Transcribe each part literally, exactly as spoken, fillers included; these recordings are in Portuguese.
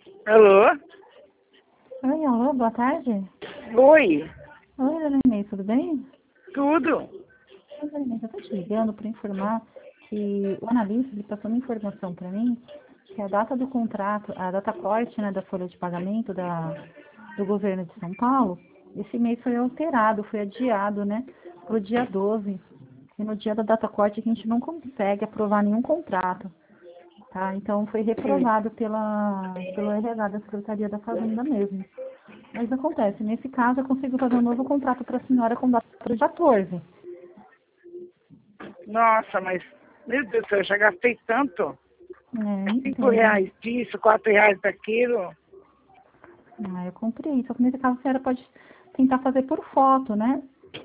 Alô? Oi, alô, boa tarde. Oi, Oi, Dona Inês, tudo bem? tudo? Oi, Dona Inês, eu estou te ligando para informar que o analista ele passou uma informação para mim que a data do contrato, a data corte, né, da folha de pagamento da, do governo de São Paulo, esse mês foi alterado, foi adiado, né, para o dia doze. E no dia da data corte a gente não consegue aprovar nenhum contrato, tá? Então foi Hum. reprovado pela, pelo R H da Secretaria da Fazenda mesmo. Mas acontece, nesse caso eu consigo fazer um novo contrato para a senhora com data para o dia quatorze. Nossa, mas, meu Deus do céu, eu já gastei tanto. É, Cinco entendo. reais disso, quatro reais daquilo. Ah, eu comprei. Só que nesse caso a senhora pode tentar fazer por foto, né?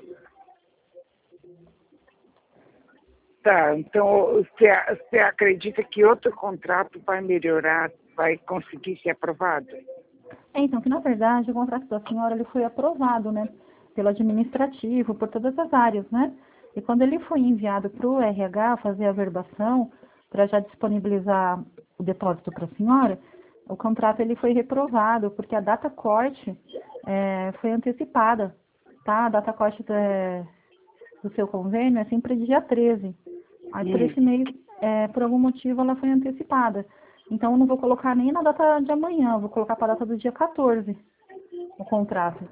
Tá, então você, você acredita que outro contrato vai melhorar, vai conseguir ser aprovado? É, então, que na verdade o contrato da senhora ele foi aprovado, né? Pelo administrativo, por todas as áreas, né? E quando ele foi enviado para o R H fazer a verbação, para já disponibilizar o depósito para a senhora, o contrato ele foi reprovado, porque a data corte é, foi antecipada, tá? A data corte da- do seu convênio é sempre dia treze. Aí por Hum. esse mês, é, por algum motivo, ela foi antecipada. Então eu não vou colocar nem na data de amanhã, eu vou colocar para a data do dia quatorze o contrato.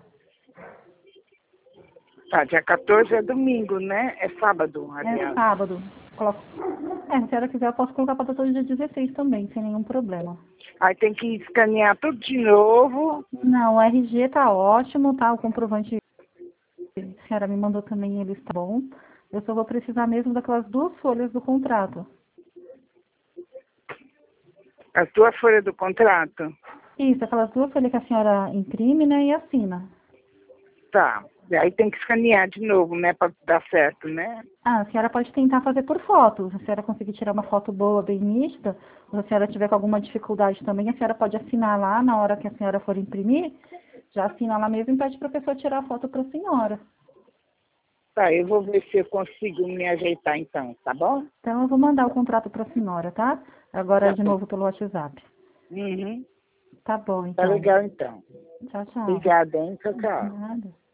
Tá, dia quatorze é domingo, né? É sábado, É aliás. sábado. Coloco... É, se a senhora quiser, eu posso colocar para a data do dia dezesseis também, sem nenhum problema. Aí tem que escanear tudo de novo. Não, o R G tá ótimo, tá? O comprovante que a senhora me mandou também, ele está bom. Eu só vou precisar mesmo daquelas duas folhas do contrato. A tua folha do contrato. Isso, aquelas duas folhas que a senhora imprime, né, e assina. Tá. E aí tem que escanear de novo, né? Pra dar certo, né? Ah, a senhora pode tentar fazer por foto. Se a senhora conseguir tirar uma foto boa, bem nítida, ou se a senhora tiver com alguma dificuldade também, a senhora pode assinar lá na hora que a senhora for imprimir. Já assina lá mesmo e pede para a pessoa tirar a foto para a senhora. Tá, eu vou ver se eu consigo me ajeitar então, tá bom? Então, eu vou mandar o contrato para a senhora, tá? Agora, Tá de bom. novo, pelo WhatsApp. Uhum. Tá bom, Tá então. legal então. Tchau, tchau. Obrigada, hein? Tchau, tchau. Nada.